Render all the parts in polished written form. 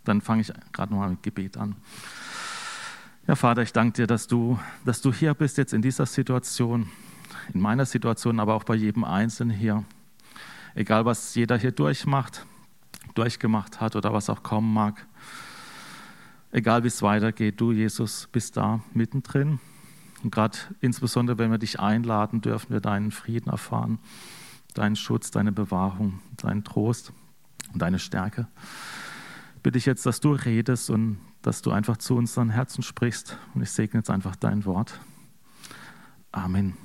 Dann fange ich gerade nochmal mit Gebet an. Ja, Vater, ich danke dir, dass du hier bist jetzt in dieser Situation, in meiner Situation, aber auch bei jedem Einzelnen hier. Egal, was jeder hier durchgemacht hat oder was auch kommen mag. Egal, wie es weitergeht, du, Jesus, bist da mittendrin. Und gerade insbesondere, wenn wir dich einladen, dürfen wir deinen Frieden erfahren, deinen Schutz, deine Bewahrung, deinen Trost und deine Stärke. Ich bitte dich jetzt, dass du redest und dass du einfach zu unseren Herzen sprichst. Und ich segne jetzt einfach dein Wort. Amen.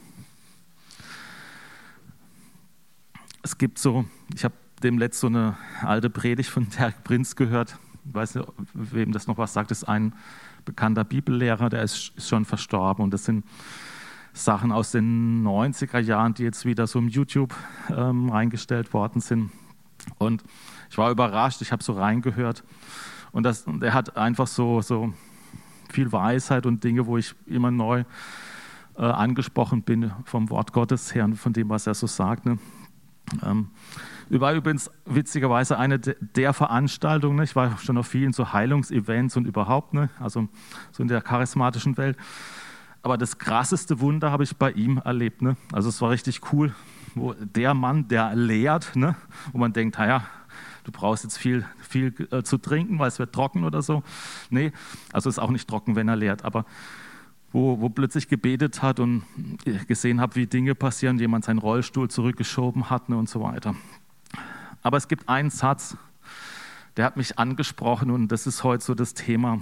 Es gibt ich habe demnächst so eine alte Predigt von Derek Prinz gehört. Ich weiß nicht, wem das noch was sagt. Das ist ein bekannter Bibellehrer, der ist schon verstorben. Und das sind Sachen aus den 90er Jahren, die jetzt wieder so im YouTube reingestellt worden sind. Und ich war überrascht, ich habe so reingehört. Und er hat einfach so viel Weisheit und Dinge, wo ich immer neu angesprochen bin vom Wort Gottes her und von dem, was er so sagt. Ne? War übrigens witzigerweise eine der Veranstaltungen, ne? Ich war schon auf vielen so Heilungsevents und überhaupt, ne? Also so in der charismatischen Welt. Aber das krasseste Wunder habe ich bei ihm erlebt. Ne? Also es war richtig cool, wo der Mann, der lehrt, ne? Wo man denkt, naja, du brauchst jetzt viel zu trinken, weil es wird trocken oder so. Nee, also es ist auch nicht trocken, wenn er lehrt, aber wo plötzlich gebetet hat und gesehen habe, wie Dinge passieren, jemand seinen Rollstuhl zurückgeschoben hat, ne, und so weiter. Aber es gibt einen Satz, der hat mich angesprochen und das ist heute so das Thema.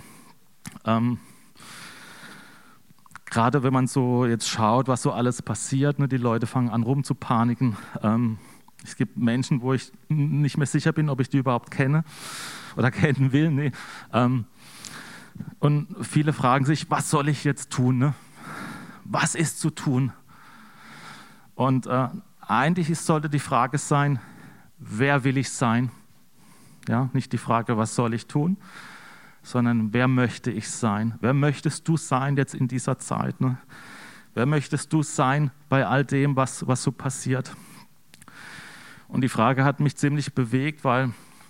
Gerade wenn man so jetzt schaut, was so alles passiert, ne, die Leute fangen an rumzupaniken. Es gibt Menschen, wo ich nicht mehr sicher bin, ob ich die überhaupt kenne oder kennen will. Nee. Und viele fragen sich, was soll ich jetzt tun? Ne? Was ist zu tun? Und eigentlich sollte die Frage sein, wer will ich sein? Ja, nicht die Frage, was soll ich tun, sondern wer möchte ich sein? Wer möchtest du sein jetzt in dieser Zeit? Ne? Wer möchtest du sein bei all dem, was so passiert? Und die Frage hat mich ziemlich bewegt, weil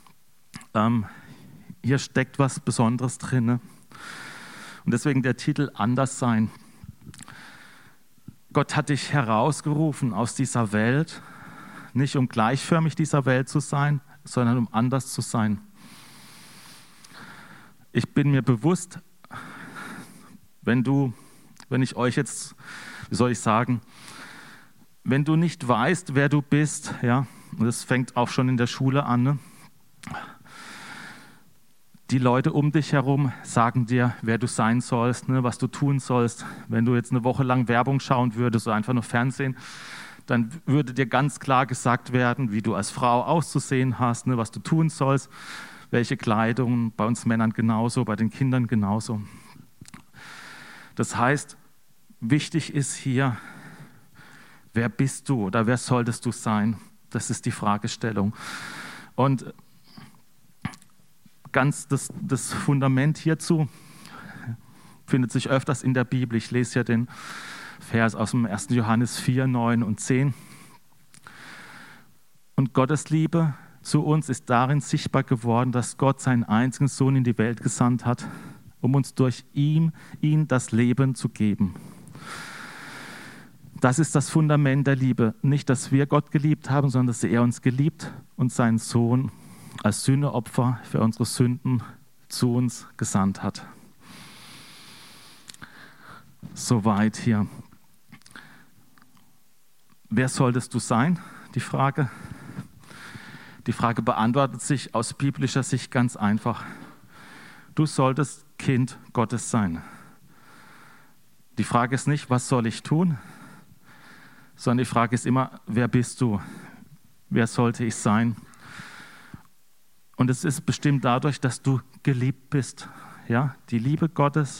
hier steckt was Besonderes drin. Ne? Und deswegen der Titel Anders sein. Gott hat dich herausgerufen aus dieser Welt, nicht um gleichförmig dieser Welt zu sein, sondern um anders zu sein. Ich bin mir bewusst, wenn ich euch jetzt, wie soll ich sagen, wenn du nicht weißt, wer du bist, ja, und das fängt auch schon in der Schule an, ne? Die Leute um dich herum sagen dir, wer du sein sollst, ne, was du tun sollst. Wenn du jetzt eine Woche lang Werbung schauen würdest oder einfach nur Fernsehen, dann würde dir ganz klar gesagt werden, wie du als Frau auszusehen hast, ne, was du tun sollst, welche Kleidung, bei uns Männern genauso, bei den Kindern genauso. Das heißt, wichtig ist hier, wer bist du oder wer solltest du sein? Das ist die Fragestellung. Und ganz das Fundament hierzu findet sich öfters in der Bibel. Ich lese ja den Vers aus dem 1. Johannes 4, 9 und 10. Und Gottes Liebe zu uns ist darin sichtbar geworden, dass Gott seinen einzigen Sohn in die Welt gesandt hat, um uns durch ihn das Leben zu geben. Das ist das Fundament der Liebe. Nicht, dass wir Gott geliebt haben, sondern dass er uns geliebt und seinen Sohn als Sühneopfer für unsere Sünden zu uns gesandt hat. Soweit hier. Wer solltest du sein? Die Frage beantwortet sich aus biblischer Sicht ganz einfach. Du solltest Kind Gottes sein. Die Frage ist nicht, was soll ich tun? Sondern die Frage ist immer, wer bist du? Wer sollte ich sein? Und es ist bestimmt dadurch, dass du geliebt bist. Ja? Die Liebe Gottes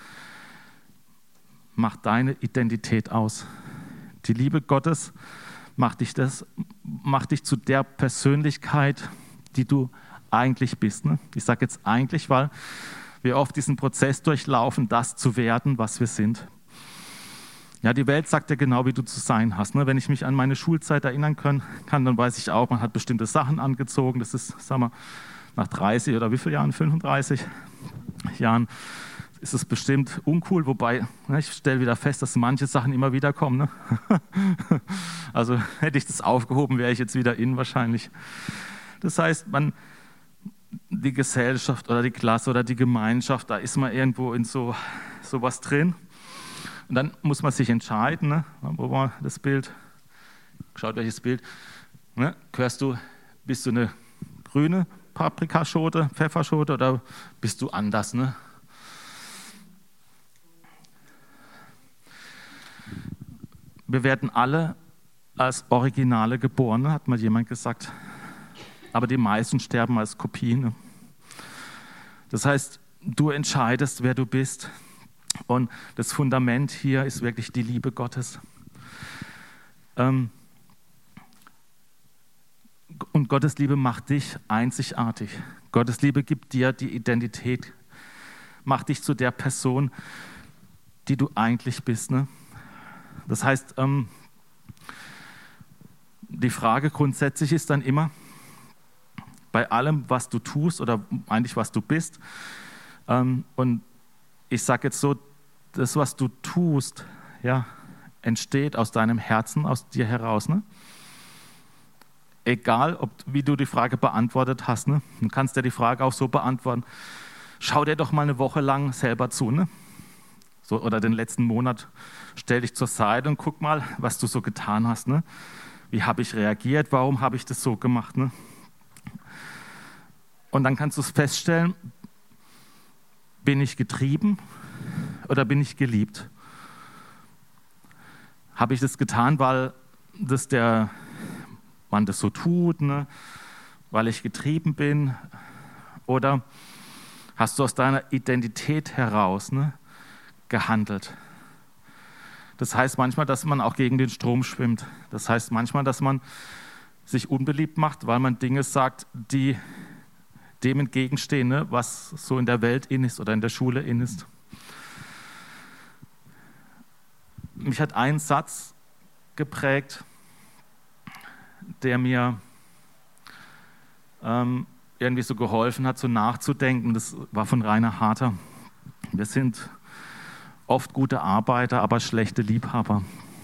macht deine Identität aus. Die Liebe Gottes macht dich zu der Persönlichkeit, die du eigentlich bist. Ne? Ich sage jetzt eigentlich, weil wir oft diesen Prozess durchlaufen, das zu werden, was wir sind. Ja, die Welt sagt ja genau, wie du zu sein hast. Ne? Wenn ich mich an meine Schulzeit erinnern kann, dann weiß ich auch, man hat bestimmte Sachen angezogen. Das nach 30 oder wie vielen Jahren, 35 Jahren, ist es bestimmt uncool, wobei ich stelle wieder fest, dass manche Sachen immer wieder kommen. Ne? Also hätte ich das aufgehoben, wäre ich jetzt wieder in wahrscheinlich. Das heißt, die Gesellschaft oder die Klasse oder die Gemeinschaft, da ist man irgendwo in so was drin. Und dann muss man sich entscheiden, ne? Wo war das Bild? Schaut euch das Bild. Ne? Bist du eine grüne Paprikaschote, Pfefferschote oder bist du anders? Ne? Wir werden alle als Originale geboren, hat mal jemand gesagt. Aber die meisten sterben als Kopien. Das heißt, du entscheidest, wer du bist. Und das Fundament hier ist wirklich die Liebe Gottes. Und Gottes Liebe macht dich einzigartig. Gottes Liebe gibt dir die Identität, macht dich zu der Person, die du eigentlich bist. Ne? Das heißt, die Frage grundsätzlich ist dann immer, bei allem, was du tust oder eigentlich was du bist, und ich sage jetzt so, das, was du tust, ja, entsteht aus deinem Herzen, aus dir heraus. Ne? Egal, wie du die Frage beantwortet hast, ne? Du kannst dir die Frage auch so beantworten, schau dir doch mal eine Woche lang selber zu, ne? So, oder den letzten Monat, stell dich zur Seite und guck mal, was du so getan hast. Ne? Wie habe ich reagiert, warum habe ich das so gemacht? Ne? Und dann kannst du es feststellen, bin ich getrieben oder bin ich geliebt? Habe ich das getan, weil man das so tut, ne? Weil ich getrieben bin? Oder hast du aus deiner Identität heraus, ne, gehandelt? Das heißt manchmal, dass man auch gegen den Strom schwimmt. Das heißt manchmal, dass man sich unbeliebt macht, weil man Dinge sagt, die dem entgegenstehen, ne, was so in der Welt in ist oder in der Schule in ist. Mich hat ein Satz geprägt, der mir irgendwie so geholfen hat, so nachzudenken. Das war von Rainer Harter. Wir sind oft gute Arbeiter, aber schlechte Liebhaber.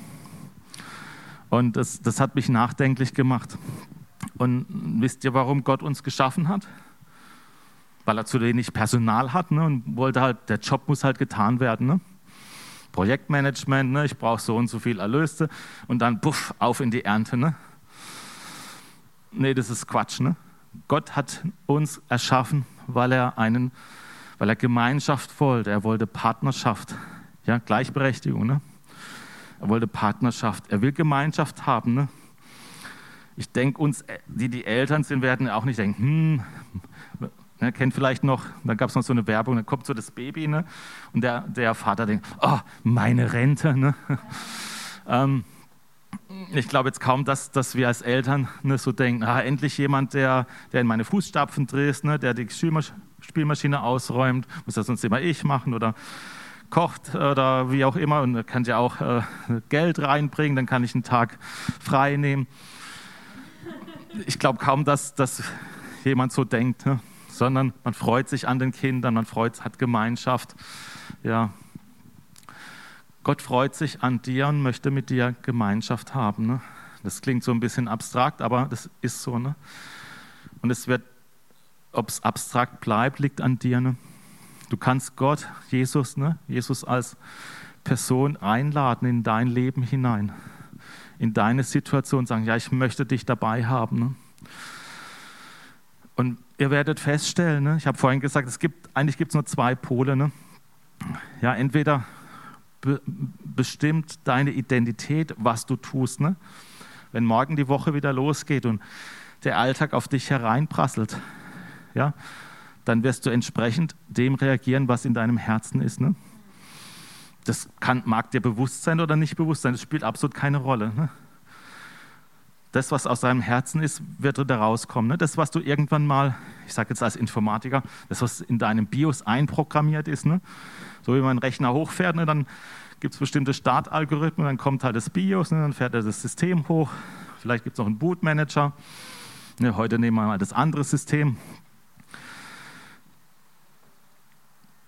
Und das hat mich nachdenklich gemacht. Und wisst ihr, warum Gott uns geschaffen hat? Weil er zu wenig Personal hat, ne, und wollte halt, der Job muss halt getan werden. Ne? Projektmanagement, ne, ich brauche so und so viel Erlöse und dann puff, auf in die Ernte. Ne? Nee, das ist Quatsch. Ne? Gott hat uns erschaffen, weil er Gemeinschaft wollte. Er wollte Partnerschaft, ja, Gleichberechtigung. Ne? Er wollte Partnerschaft. Er will Gemeinschaft haben. Ne? Ich denke, uns, die Eltern sind, werden auch nicht denken, ne, kennt vielleicht noch, da gab es noch so eine Werbung, da kommt so das Baby, ne, und der Vater denkt, oh, meine Rente. Ne? Ich glaube jetzt kaum, dass wir als Eltern, ne, so denken, endlich jemand, der in meine Fußstapfen tritt, ne, der die Spielmaschine ausräumt, muss das sonst immer ich machen oder kocht oder wie auch immer, und kann ja auch Geld reinbringen, dann kann ich einen Tag frei nehmen. Ich glaube kaum, dass jemand so denkt, ne? Sondern man freut sich an den Kindern, hat Gemeinschaft. Ja. Gott freut sich an dir und möchte mit dir Gemeinschaft haben. Ne? Das klingt so ein bisschen abstrakt, aber das ist so. Ne? Und ob es abstrakt bleibt, liegt an dir. Ne? Du kannst Gott, Jesus als Person einladen in dein Leben hinein, in deine Situation, sagen, ja, ich möchte dich dabei haben. Ne? Und ihr werdet feststellen, ne, ich habe vorhin gesagt, eigentlich gibt es nur zwei Pole. Ne? Ja, entweder bestimmt deine Identität, was du tust. Ne? Wenn morgen die Woche wieder losgeht und der Alltag auf dich hereinprasselt, ja, dann wirst du entsprechend dem reagieren, was in deinem Herzen ist. Ne? Das mag dir bewusst sein oder nicht bewusst sein, das spielt absolut keine Rolle. Ne? Das, was aus deinem Herzen ist, wird da rauskommen. Ne? Das, was du irgendwann mal, ich sage jetzt als Informatiker, das, was in deinem BIOS einprogrammiert ist, ne? So wie man einen Rechner hochfährt, ne? Dann gibt es bestimmte Startalgorithmen, dann kommt halt das BIOS, ne? Dann fährt er das System hoch, vielleicht gibt es noch einen Bootmanager. Ne? Heute nehmen wir mal das andere System.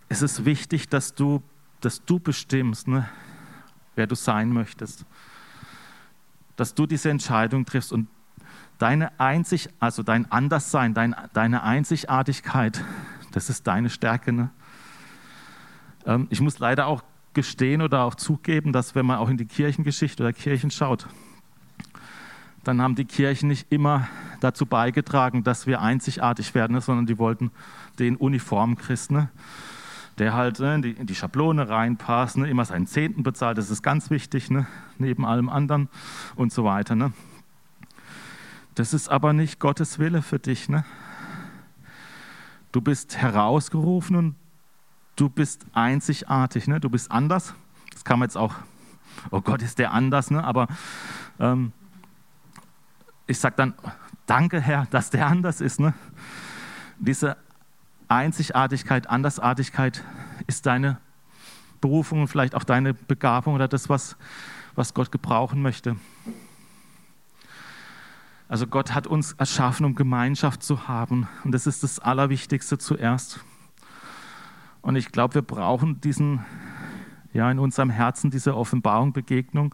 es ist wichtig, dass du bestimmst, ne, wer du sein möchtest. Dass du diese Entscheidung triffst und dein Anderssein, deine Einzigartigkeit, das ist deine Stärke. Ne? Ich muss leider auch gestehen oder auch zugeben, dass wenn man auch in die Kirchengeschichte oder Kirchen schaut, dann haben die Kirchen nicht immer dazu beigetragen, dass wir einzigartig werden, ne, sondern die wollten den Uniformchrist, ne, der halt in die Schablone reinpasst, ne, immer seinen Zehnten bezahlt, das ist ganz wichtig, ne, neben allem anderen und so weiter. Ne. Das ist aber nicht Gottes Wille für dich. Ne. Du bist herausgerufen und du bist einzigartig, ne, du bist anders. Das kann man jetzt auch, oh Gott, ist der anders, ne, aber ich sage dann, danke Herr, dass der anders ist. Ne. Diese Einzigartigkeit, Andersartigkeit ist deine Berufung und vielleicht auch deine Begabung oder das, was Gott gebrauchen möchte. Also Gott hat uns erschaffen, um Gemeinschaft zu haben. Und das ist das Allerwichtigste zuerst. Und ich glaube, wir brauchen in unserem Herzen diese Offenbarung, Begegnung,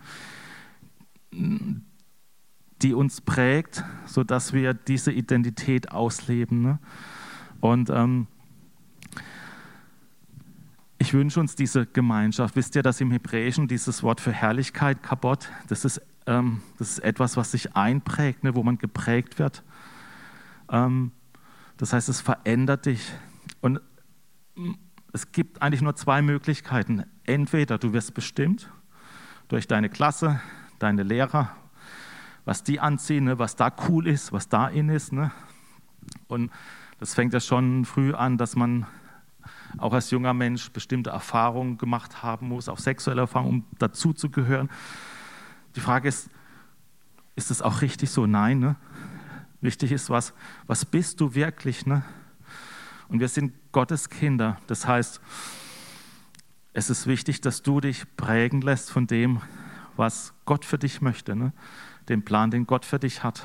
die uns prägt, sodass wir diese Identität ausleben. Ne? Und ich wünsche uns diese Gemeinschaft. Wisst ihr, dass im Hebräischen dieses Wort für Herrlichkeit, Kabod, das ist etwas, was sich einprägt, ne, wo man geprägt wird. Das heißt, es verändert dich. Und es gibt eigentlich nur zwei Möglichkeiten. Entweder du wirst bestimmt durch deine Klasse, deine Lehrer, was die anziehen, ne, was da cool ist, was da in ist. Ne? Und das fängt ja schon früh an, dass man auch als junger Mensch bestimmte Erfahrungen gemacht haben muss, auch sexuelle Erfahrungen, um dazu zu gehören. Die Frage ist es auch richtig so? Nein. Ne? Wichtig ist, was bist du wirklich? Ne? Und wir sind Gottes Kinder. Das heißt, es ist wichtig, dass du dich prägen lässt von dem, was Gott für dich möchte, ne? Den Plan, den Gott für dich hat.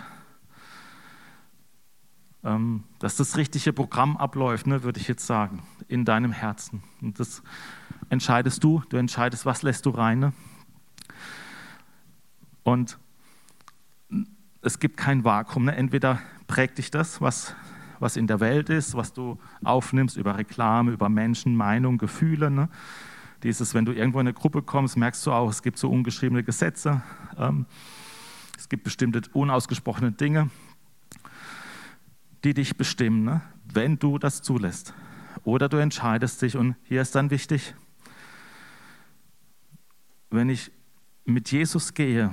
Dass das richtige Programm abläuft, ne, würde ich jetzt sagen, in deinem Herzen. Und das entscheidest du. Du entscheidest, was lässt du rein. Ne? Und es gibt kein Vakuum. Ne? Entweder prägt dich das, was in der Welt ist, was du aufnimmst über Reklame, über Menschen, Meinung, Gefühle. Ne? Wenn du irgendwo in eine Gruppe kommst, merkst du auch, es gibt so ungeschriebene Gesetze. Es gibt bestimmte unausgesprochene Dinge, die dich bestimmen, ne? Wenn du das zulässt. Oder du entscheidest dich, und hier ist dann wichtig, wenn ich mit Jesus gehe,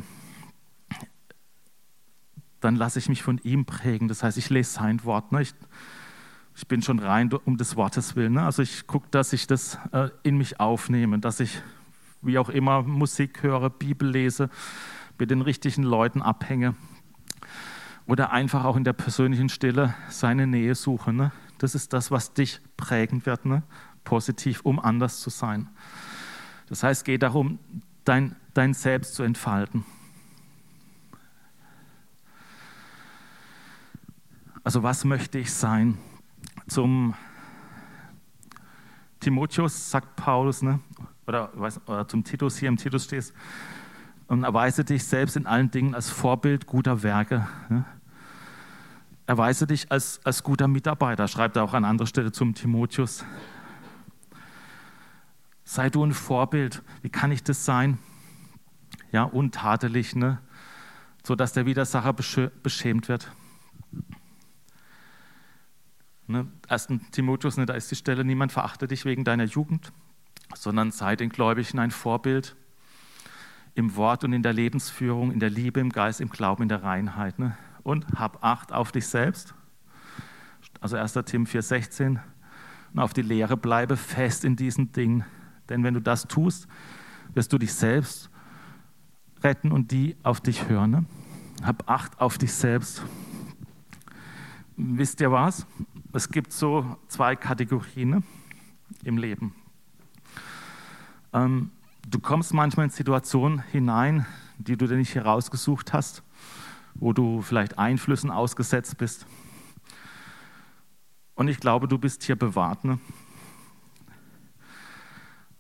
dann lasse ich mich von ihm prägen. Das heißt, ich lese sein Wort. Ne? Ich bin schon rein um des Wortes willen. Ne? Also ich gucke, dass ich das in mich aufnehme, dass ich, wie auch immer, Musik höre, Bibel lese, mit den richtigen Leuten abhänge oder einfach auch in der persönlichen Stille seine Nähe suche. Ne? Das ist das, was dich prägen wird, ne? Positiv, um anders zu sein. Das heißt, es geht darum, dein Selbst zu entfalten. Also was möchte ich sein? Zum Timotheus sagt Paulus, ne? oder zum Titus, hier im Titus steht es, und erweise dich selbst in allen Dingen als Vorbild guter Werke. Ne? Erweise dich als guter Mitarbeiter, schreibt er auch an anderer Stelle zum Timotheus. Sei du ein Vorbild. Wie kann ich das sein? Ja, untadelig, ne? Sodass der Widersacher beschämt wird. Ne? 1. Timotheus, ne, da ist die Stelle, niemand verachte dich wegen deiner Jugend, sondern sei den Gläubigen ein Vorbild im Wort und in der Lebensführung, in der Liebe, im Geist, im Glauben, in der Reinheit. Ne? Und hab Acht auf dich selbst, also 1. Tim 4,16, und auf die Lehre bleibe fest in diesen Dingen. Denn wenn du das tust, wirst du dich selbst retten und die auf dich hören. Ne? Hab Acht auf dich selbst. Wisst ihr was? Es gibt so 2 Kategorien, ne, im Leben. Du kommst manchmal in Situationen hinein, die du dir nicht herausgesucht hast, wo du vielleicht Einflüssen ausgesetzt bist. Und ich glaube, du bist hier bewahrt. Ne?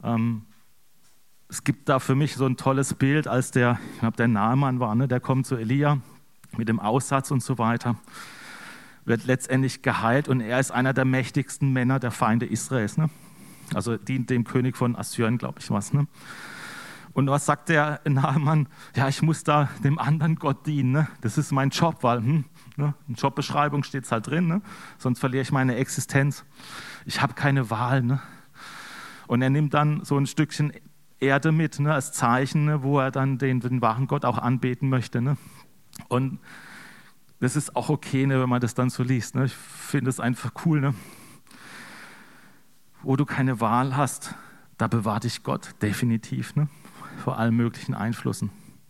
Es gibt da für mich so ein tolles Bild, als der Naaman war, ne? Der kommt zu Elia mit dem Aussatz und so weiter, wird letztendlich geheilt und er ist einer der mächtigsten Männer der Feinde Israels. Ne? Also dient dem König von Assyrien, glaube ich, was. Ne? Und was sagt der Naaman? Ja, ich muss da dem anderen Gott dienen. Ne? Das ist mein Job, weil ne? In Jobbeschreibung steht es halt drin, ne? Sonst verliere ich meine Existenz. Ich habe keine Wahl. Ne? Und er nimmt dann so ein Stückchen Erde mit, ne, als Zeichen, ne, wo er dann den wahren Gott auch anbeten möchte. Ne? Und das ist auch okay, ne, wenn man das dann so liest. Ne? Ich finde es einfach cool. Ne? Wo du keine Wahl hast, da bewahrt dich Gott definitiv, ne? Vor allen möglichen Einflüssen.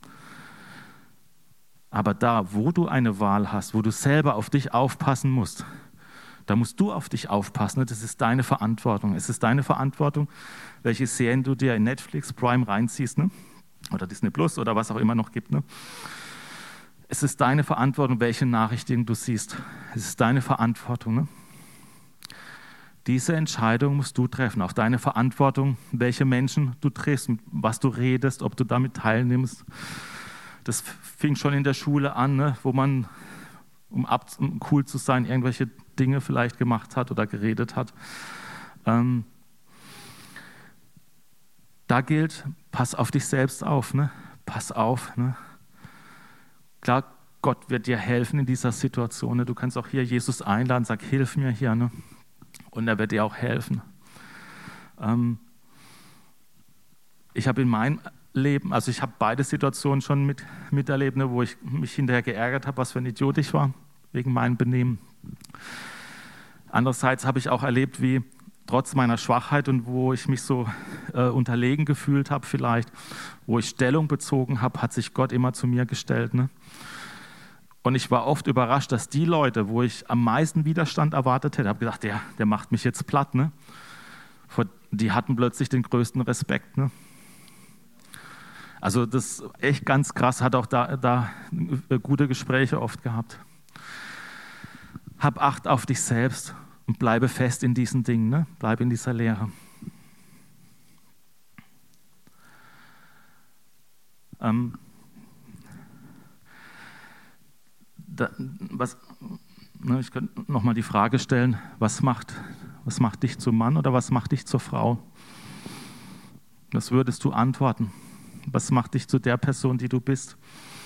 Aber da, wo du eine Wahl hast, wo du selber auf dich aufpassen musst, da musst du auf dich aufpassen. Ne? Das ist deine Verantwortung. Es ist deine Verantwortung, welche Serien du dir in Netflix, Prime reinziehst, ne? Oder Disney Plus oder was auch immer noch gibt. Ne? Es ist deine Verantwortung, welche Nachrichten du siehst. Es ist deine Verantwortung. Ne? Diese Entscheidung musst du treffen. Auch deine Verantwortung, welche Menschen du triffst, was du redest, ob du damit teilnimmst. Das fing schon in der Schule an, ne? Wo man, um cool zu sein, irgendwelche Dinge vielleicht gemacht hat oder geredet hat. Da gilt, pass auf dich selbst auf. Ne? Pass auf. Ne? Klar, Gott wird dir helfen in dieser Situation. Ne? Du kannst auch hier Jesus einladen, sag, hilf mir hier. Ne? Und er wird dir auch helfen. Ich habe in meinem Leben, also ich habe beide Situationen schon miterlebt, ne, wo ich mich hinterher geärgert habe, was für ein Idiot ich war, wegen meinem Benehmen. Andererseits habe ich auch erlebt, wie trotz meiner Schwachheit und wo ich mich so unterlegen gefühlt habe vielleicht, wo ich Stellung bezogen habe, hat sich Gott immer zu mir gestellt. Ne? Und ich war oft überrascht, dass die Leute, wo ich am meisten Widerstand erwartet hätte, habe gedacht, der macht mich jetzt platt. Ne? Die hatten plötzlich den größten Respekt. Ne? Also das ist echt ganz krass, hat auch da gute Gespräche oft gehabt. Hab Acht auf dich selbst und bleibe fest in diesen Dingen, ne? Bleib in dieser Lehre. Ich könnte nochmal die Frage stellen, was macht dich zum Mann oder was macht dich zur Frau? Was würdest du antworten? Was macht dich zu der Person, die du bist?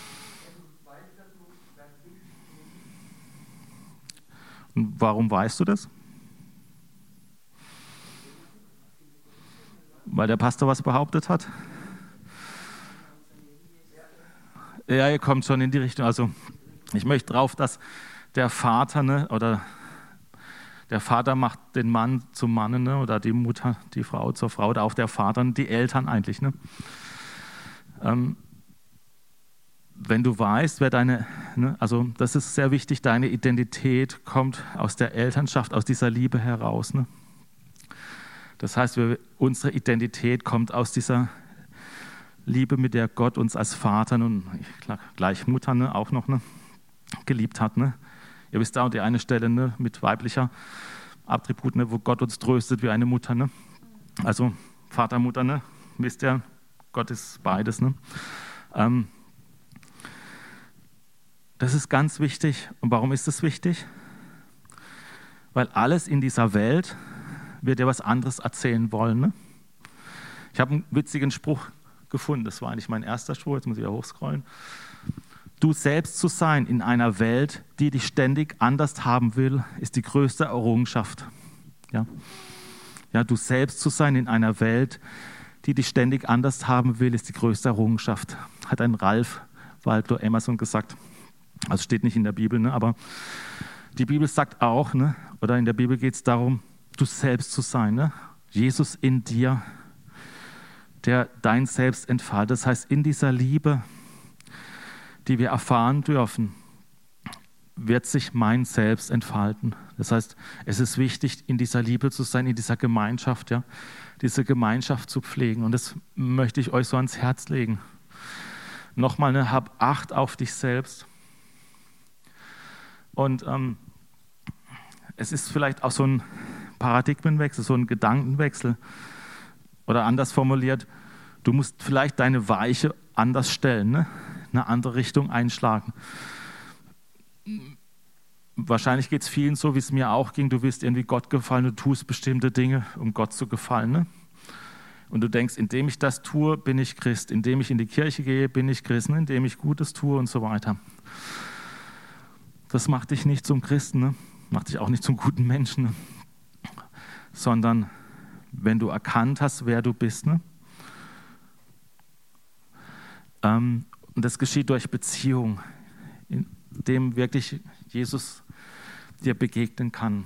Und warum weißt du das? Weil der Pastor was behauptet hat? Ja, ihr kommt schon in die Richtung. Also ich möchte drauf, dass der Vater, ne, oder der Vater macht den Mann zum Mann, ne, oder die Mutter, die Frau zur Frau, oder auch der Vater, die Eltern eigentlich. Ne? Wenn du weißt, also das ist sehr wichtig, deine Identität kommt aus der Elternschaft, aus dieser Liebe heraus. Ne? Das heißt, unsere Identität kommt aus dieser Liebe, mit der Gott uns als Vater und gleich Mutter, ne, auch noch, ne, geliebt hat. Ne? Ihr wisst auch die eine Stelle, ne, mit weiblicher Attribut, ne, wo Gott uns tröstet wie eine Mutter. Ne? Also Vater, Mutter, ne? Wisst ihr, Gott ist beides. Ne? Das ist ganz wichtig. Und warum ist das wichtig? Weil alles in dieser Welt wird dir was anderes erzählen wollen. Ne? Ich habe einen witzigen Spruch gefunden. Das war eigentlich mein erster Spruch. Jetzt muss ich wieder hochscrollen. Du selbst zu sein in einer Welt, die dich ständig anders haben will, ist die größte Errungenschaft. Ja, du selbst zu sein in einer Welt, die dich ständig anders haben will, ist die größte Errungenschaft. Hat ein Ralph Waldo Emerson gesagt. Also steht nicht in der Bibel, ne? Aber die Bibel sagt auch, ne? Oder in der Bibel geht es darum, du selbst zu sein. Ne? Jesus in dir, der dein Selbst entfaltet. Das heißt, in dieser Liebe, die wir erfahren dürfen, wird sich mein Selbst entfalten. Das heißt, es ist wichtig, in dieser Liebe zu sein, in dieser Gemeinschaft, ja, diese Gemeinschaft zu pflegen. Und das möchte ich euch so ans Herz legen. Nochmal, ne, hab Acht auf dich selbst. Und es ist vielleicht auch so ein Paradigmenwechsel, so ein Gedankenwechsel. Oder anders formuliert, du musst vielleicht deine Weiche anders stellen, ne? Eine andere Richtung einschlagen. Wahrscheinlich geht es vielen so, wie es mir auch ging. Du willst irgendwie Gott gefallen, du tust bestimmte Dinge, um Gott zu gefallen. Ne? Und du denkst, indem ich das tue, bin ich Christ. Indem ich in die Kirche gehe, bin ich Christ. Ne? Indem ich Gutes tue und so weiter. Das macht dich nicht zum Christen, ne? Macht dich auch nicht zum guten Menschen. Ne? Sondern wenn du erkannt hast, wer du bist. Ne? Und das geschieht durch Beziehung, in dem wirklich Jesus dir begegnen kann.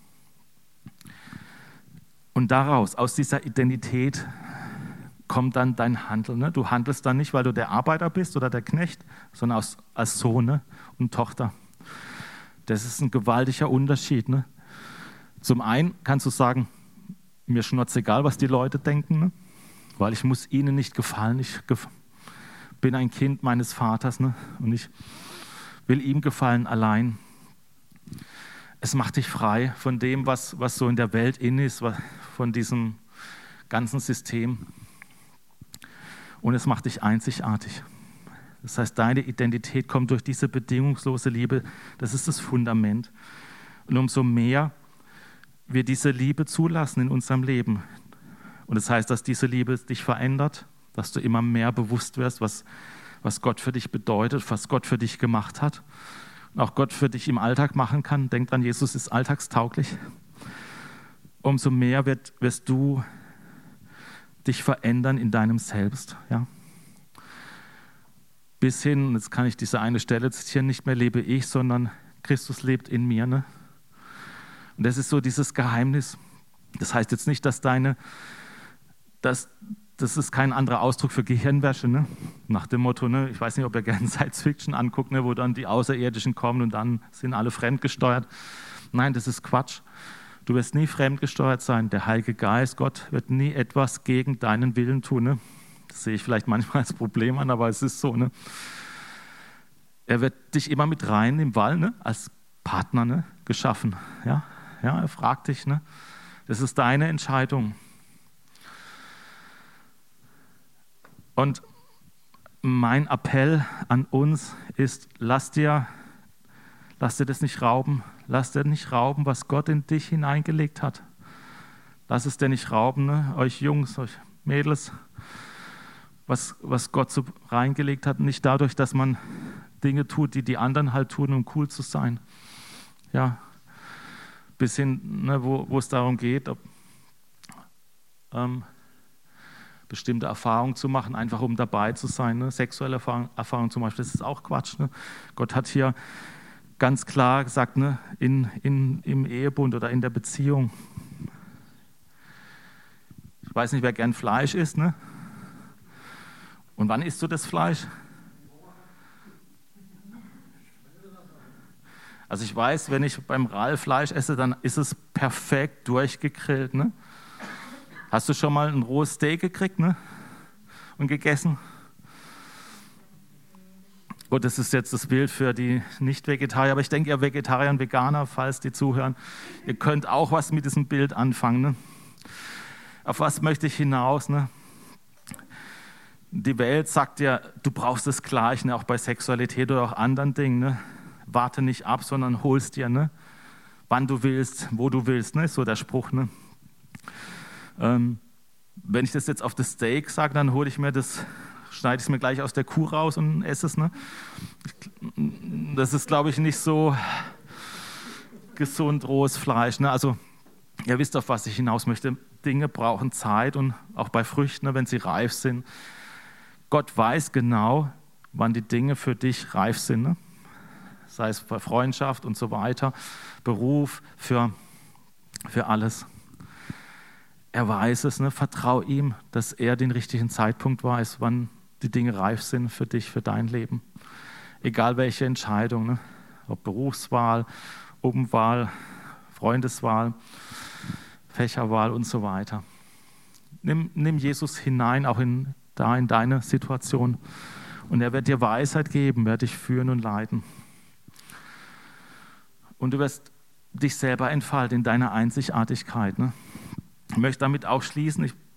Und daraus, aus dieser Identität, kommt dann dein Handeln. Ne? Du handelst dann nicht, weil du der Arbeiter bist oder der Knecht, sondern als Sohn, ne? Und Tochter. Das ist ein gewaltiger Unterschied. Ne? Zum einen kannst du sagen, mir schnurzegal, was die Leute denken, ne? Weil ich muss ihnen nicht gefallen. Ich bin ein Kind meines Vaters, ne? Und ich will ihm gefallen allein. Es macht dich frei von dem, was so in der Welt in ist, von diesem ganzen System. Und es macht dich einzigartig. Das heißt, deine Identität kommt durch diese bedingungslose Liebe. Das ist das Fundament. Und umso mehr wir diese Liebe zulassen in unserem Leben. Und das heißt, dass diese Liebe dich verändert, dass du immer mehr bewusst wirst, was Gott für dich bedeutet, was Gott für dich gemacht hat. Und auch Gott für dich im Alltag machen kann. Denk dran, Jesus ist alltagstauglich. Umso mehr wirst du dich verändern in deinem Selbst. Ja? Bis hin, jetzt kann ich diese eine Stelle zitieren, nicht mehr lebe ich, sondern Christus lebt in mir. Ne? Und das ist so dieses Geheimnis. Das heißt jetzt nicht, dass das ist kein anderer Ausdruck für Gehirnwäsche, ne? Nach dem Motto, ne? Ich weiß nicht, ob ihr gerne Science Fiction anguckt, ne? Wo dann die Außerirdischen kommen und dann sind alle fremdgesteuert. Nein, das ist Quatsch. Du wirst nie fremdgesteuert sein. Der Heilige Geist, Gott, wird nie etwas gegen deinen Willen tun. Ne? Das sehe ich vielleicht manchmal als Problem an, aber es ist so. Ne? Er wird dich immer mit rein im Wall, ne? Als Partner, ne? Geschaffen. Ja, er fragt dich. Ne? Das ist deine Entscheidung. Und mein Appell an uns ist, lass dir das nicht rauben. Lass dir nicht rauben, was Gott in dich hineingelegt hat. Lass es dir nicht rauben, ne? Euch Jungs, euch Mädels, was Gott so reingelegt hat. Nicht dadurch, dass man Dinge tut, die anderen halt tun, um cool zu sein. Ja, bis hin, ne, wo es darum geht, bestimmte Erfahrungen zu machen, einfach um dabei zu sein. Ne? Sexuelle Erfahrungen zum Beispiel, das ist auch Quatsch. Ne? Gott hat hier ganz klar gesagt, ne? Im Ehebund oder in der Beziehung. Ich weiß nicht, wer gern Fleisch isst. Ne? Und wann isst du das Fleisch? Also ich weiß, wenn ich beim Ralf Fleisch esse, dann ist es perfekt durchgegrillt. Ne? Hast du schon mal ein rohes Steak gekriegt, ne? Und gegessen? Gut, das ist jetzt das Bild für die Nicht-Vegetarier, aber ich denke, ihr Vegetarier und Veganer, falls die zuhören, ihr könnt auch was mit diesem Bild anfangen. Ne? Auf was möchte ich hinaus? Ne? Die Welt sagt ja, du brauchst das Gleiche, ne? Auch bei Sexualität oder auch anderen Dingen. Ne? Warte nicht ab, sondern holst dir, ne? Wann du willst, wo du willst, ne? Ist so der Spruch. Ne? Wenn ich das jetzt auf das Steak sage, dann hole ich mir das, schneide ich es mir gleich aus der Kuh raus und esse es. Ne? Das ist, glaube ich, nicht so gesund, rohes Fleisch. Ne? Also, ihr wisst, auf was ich hinaus möchte. Dinge brauchen Zeit und auch bei Früchten, ne, wenn sie reif sind. Gott weiß genau, wann die Dinge für dich reif sind. Ne? Sei es bei Freundschaft und so weiter, Beruf, für alles. Er weiß es, ne? Vertrau ihm, dass er den richtigen Zeitpunkt weiß, wann die Dinge reif sind für dich, für dein Leben. Egal welche Entscheidung, ne? Ob Berufswahl, Umwahl, Freundeswahl, Fächerwahl und so weiter. Nimm Jesus hinein, auch in deine Situation. Und er wird dir Weisheit geben, wird dich führen und leiten. Und du wirst dich selber entfalten in deiner Einzigartigkeit. Ne? Ich möchte damit auch schließen, ich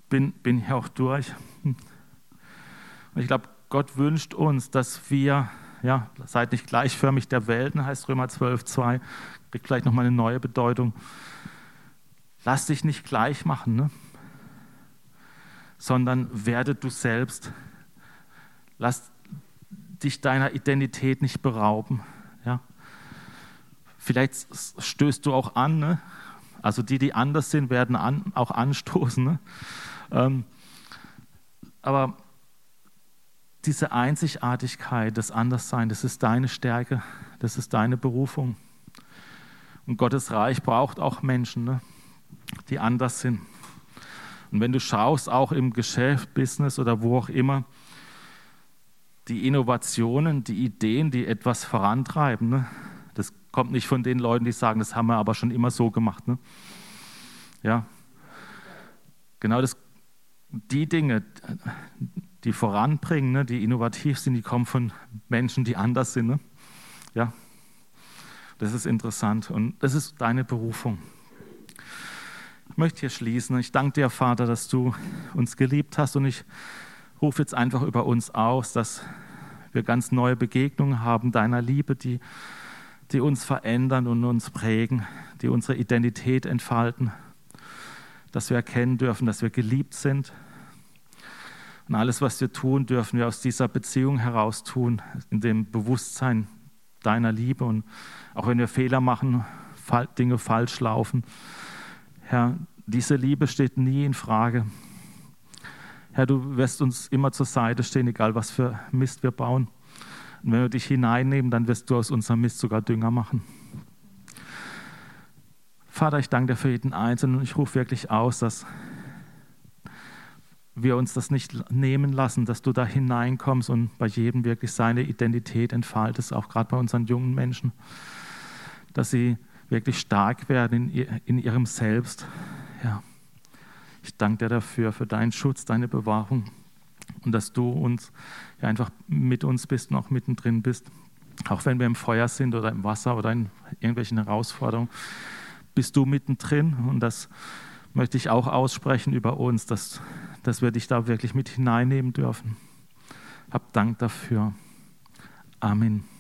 bin hier auch durch. Und ich glaube, Gott wünscht uns, dass wir, ja, seid nicht gleichförmig der Welt, heißt Römer 12,2, kriegt vielleicht nochmal eine neue Bedeutung. Lass dich nicht gleich machen, ne? Sondern werde du selbst. Lass dich deiner Identität nicht berauben. Ja? Vielleicht stößt du auch an, ne? Also die anders sind, werden auch anstoßen. Ne? Aber diese Einzigartigkeit, das Anderssein, das ist deine Stärke, das ist deine Berufung. Und Gottes Reich braucht auch Menschen, ne? Die anders sind. Und wenn du schaust, auch im Geschäft, Business oder wo auch immer, die Innovationen, die Ideen, die etwas vorantreiben, ne? Das kommt nicht von den Leuten, die sagen, das haben wir aber schon immer so gemacht. Ne? Ja, genau die Dinge, die voranbringen, ne? Die innovativ sind, die kommen von Menschen, die anders sind. Ne? Ja, das ist interessant und das ist deine Berufung. Ich möchte hier schließen. Ich danke dir, Vater, dass du uns geliebt hast und ich rufe jetzt einfach über uns aus, dass wir ganz neue Begegnungen haben deiner Liebe, die uns verändern und uns prägen, die unsere Identität entfalten, dass wir erkennen dürfen, dass wir geliebt sind. Und alles, was wir tun, dürfen wir aus dieser Beziehung heraus tun, in dem Bewusstsein deiner Liebe. Und auch wenn wir Fehler machen, Dinge falsch laufen, Herr, diese Liebe steht nie in Frage. Herr, du wirst uns immer zur Seite stehen, egal was für Mist wir bauen. Und wenn wir dich hineinnehmen, dann wirst du aus unserem Mist sogar Dünger machen. Vater, ich danke dir für jeden Einzelnen und ich rufe wirklich aus, dass wir uns das nicht nehmen lassen, dass du da hineinkommst und bei jedem wirklich seine Identität entfaltest, auch gerade bei unseren jungen Menschen, dass sie wirklich stark werden in ihrem Selbst. Ja. Ich danke dir dafür, für deinen Schutz, deine Bewahrung und dass du uns ja einfach mit uns bist und auch mittendrin bist. Auch wenn wir im Feuer sind oder im Wasser oder in irgendwelchen Herausforderungen, bist du mittendrin und das möchte ich auch aussprechen über uns, dass wir dich da wirklich mit hineinnehmen dürfen. Hab Dank dafür. Amen.